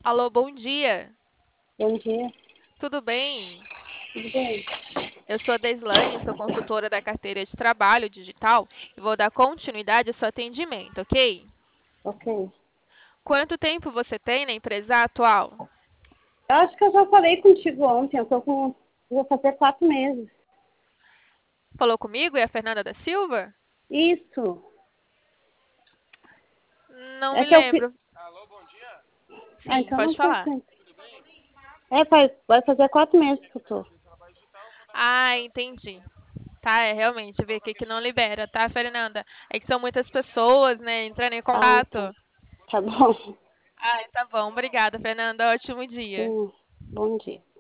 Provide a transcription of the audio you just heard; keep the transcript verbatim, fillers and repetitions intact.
Alô, bom dia. Bom dia, Tudo bem? tudo bem? Eu sou a Deslane, sou consultora da carteira de trabalho digital e vou dar continuidade ao seu atendimento, ok? Ok. Quanto tempo você tem na empresa atual? Eu acho que eu já falei contigo ontem, eu tô com. Vou fazer quatro meses. Falou comigo? É a Fernanda da Silva? Isso. Não É me que eu fiz. lembro. Ah, Sim, então não pode faz falar. tempo. É, faz... vai fazer quatro meses que eu tô. Ah, entendi. Tá, é realmente, ver aqui que não libera, tá, Fernanda? É que são muitas pessoas, né, entrando em Ah, tá. contato. Tá bom. Ah, tá bom. Obrigada, Fernanda. Ótimo dia. Sim. Bom dia.